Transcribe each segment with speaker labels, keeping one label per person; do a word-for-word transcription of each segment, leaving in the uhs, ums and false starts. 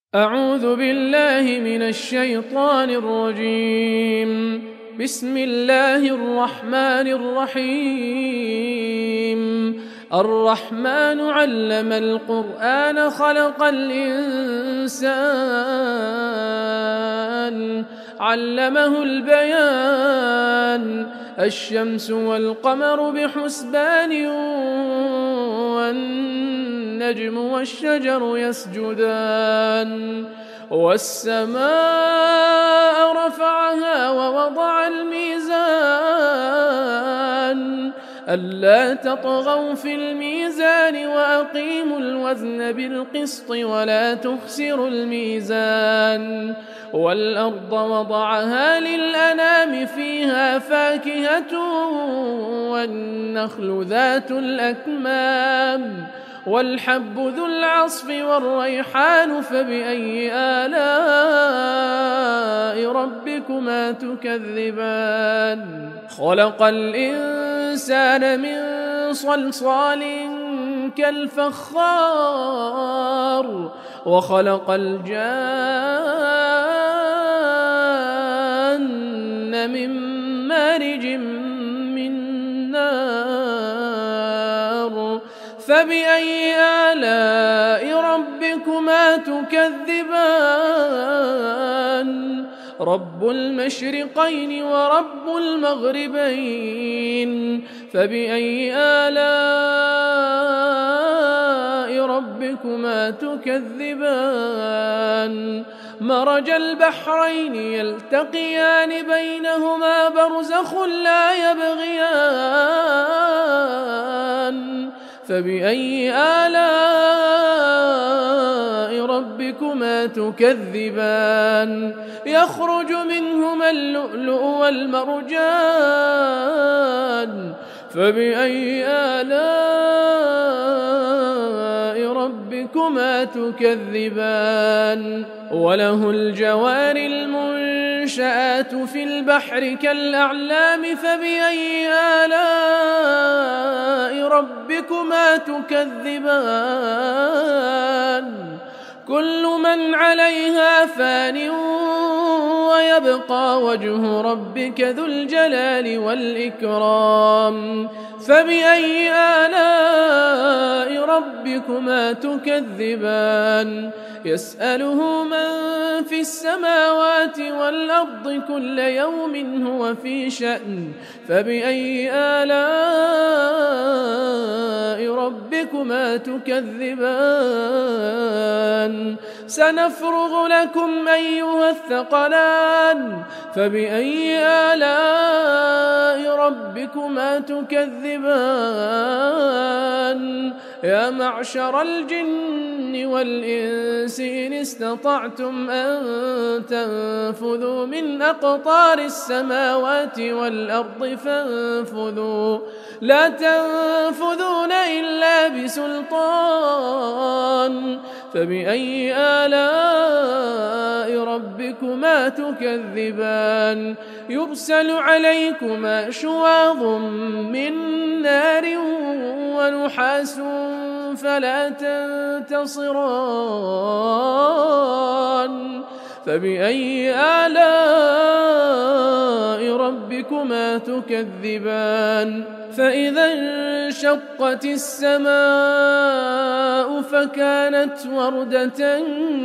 Speaker 1: أعوذ بالله من الشيطان الرجيم. بسم الله الرحمن الرحيم. الرحمن علم القرآن خلق الإنسان علمه البيان. الشمس والقمر بحسبان والنجم والشجر يسجدان. والسماء رفعها ووضع الميزان ألا تطغوا في الميزان وأقيموا الوزن بالقسط ولا تخسروا الميزان. والأرض وضعها للأنام فيها فاكهة والنخل ذات الأكمام والحب ذو العصف والريحان فبأي آلاء ربكما تكذبان. خلق الإنسان من صلصال كالفخار وخلق الجان من مارج من نار فبأي آلاء ربكما تكذبان. رب المشرقين ورب المغربين فبأي آلاء ربكما تكذبان. مرج البحرين يلتقيان بينهما برزخ لا يبغيان فبأي آلاء ربكما تكذبان. يخرج منهما اللؤلؤ والمرجان فبأي آلاء ربكما تكذبان. وله الجوار المنشآت في البحر كالأعلام فبأي آلاء ربكما تكذبان. كل من عليها فان ويبقى وجه ربك ذو الجلال والإكرام فبأي آلاء ربكما تكذبان. يسأله من في السماوات والأرض كل يوم هو في شأن فبأي آلاء ربكما تكذبان. سنفرغ لكم أيها الثقلان فبأي آلاء ربكما تكذبان. يا معشر الجن والإنس إن استطعتم أن تنفذوا من أقطار السماوات والأرض فانفذوا لا تنفذون إلا بسلطان فبأي آلاء ربكما تكذبان. يرسل عليكما شواظ من نار ونحاس فلا تنتصران فبأي آلاء ربكما تكذبان. فإذا انشقت السماء فكانت وردة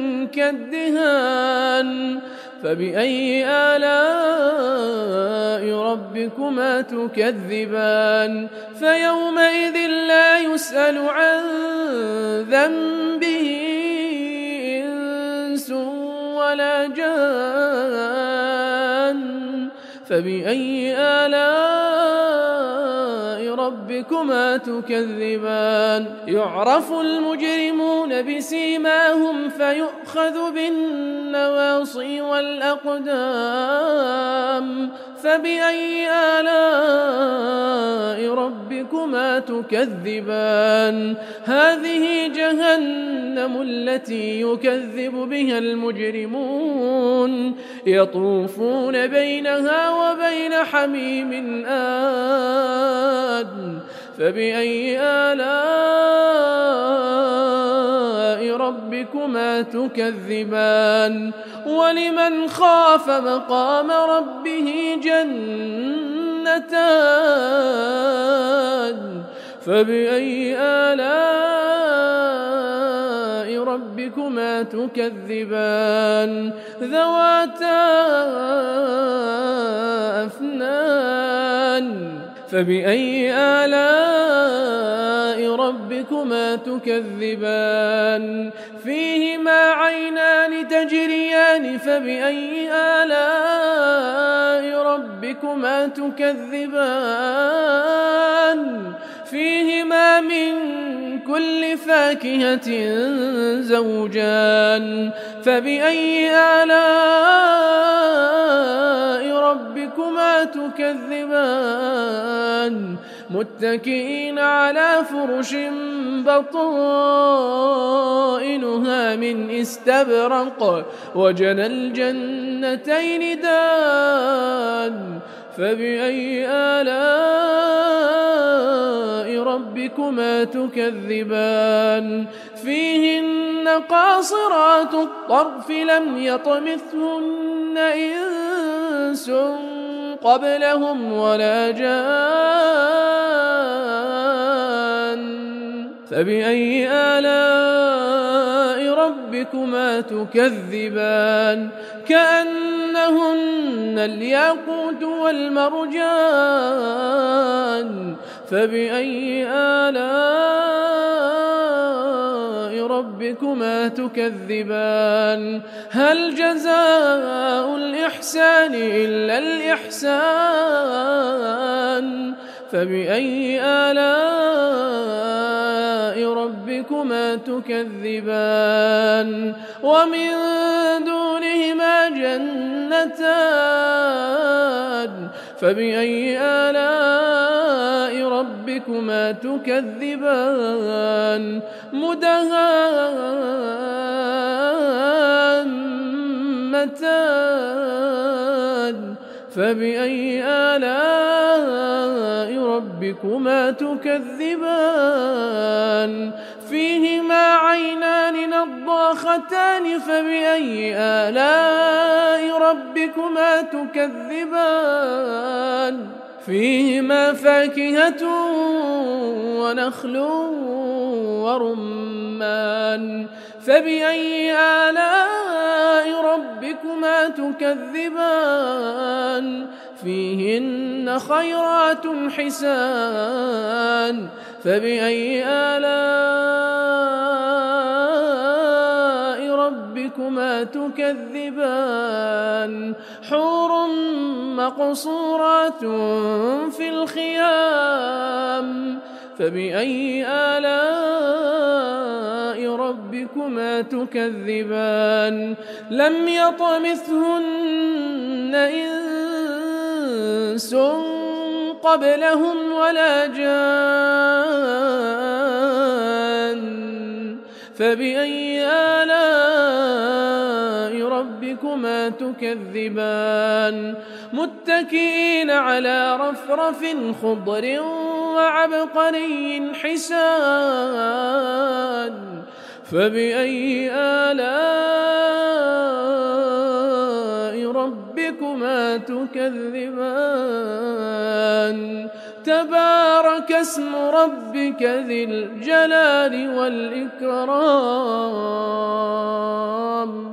Speaker 1: كالدهان فبأي آلاء ربكما تكذبان. فيومئذ لا يسأل عن ذنبه إنس ولا جان فبأي آلاء ربكما تكذبان. يعرف المجرمون بسيماهم فيؤخذ بالنواصي والأقدام فبأي آلاء ربكما تكذبان. هذه جهنم التي يكذب بها المجرمون يطوفون بينها وبين حميم آن فبأي آلاء آلاء ربكما تكذبان ولمن خاف مقام ربه جنتان فبأي آلاء ربكما تكذبان ذواتا أفنان فبأي آلاء ربكما تكذبان فيهما عينان تجريان فبأي آلاء ربكما تكذبان فيهما من كل فاكهة زوجان فبأي آلاء ربكما تكذبان متكئين على فرش بطائنها من استبرق وجنى الجنتين دان فبأي آلاء ربكما تكذبان فيهن قاصرات الطرف لم يطمثهن إنس قبلهم ولا جان فبأي آلاء ربكما تكذبان كأنهن الياقوت والمرجان فبأي آلاء ربكما تكذبان هل جزاء الإحسان إلا الإحسان فبأي آلاء ربكما تكذبان ومن دونهما جنتان فبأي آلاء ربكما تكذبان مدهامتان فبأي آلاء ربكما تكذبان فيهما عينان نضاختان فبأي آلاء ربكما تكذبان فيهما فاكهة ونخل ورمان فبأي آلاء ربكما تكذبان فيهن خيرات حسان فبأي آلاء ربكما تكذبان حور مقصورات في الخيام فبأي آلاء ربكما تكذبان لم يطمثهن إنس قبلهم ولا جان فبأي آلاء ربكما تكذبان متكئين على رفرف خضر وعبقري حسان فبأي آلاء ربكما تكذبان تبارك اسم ربك ذي الجلال والإكرام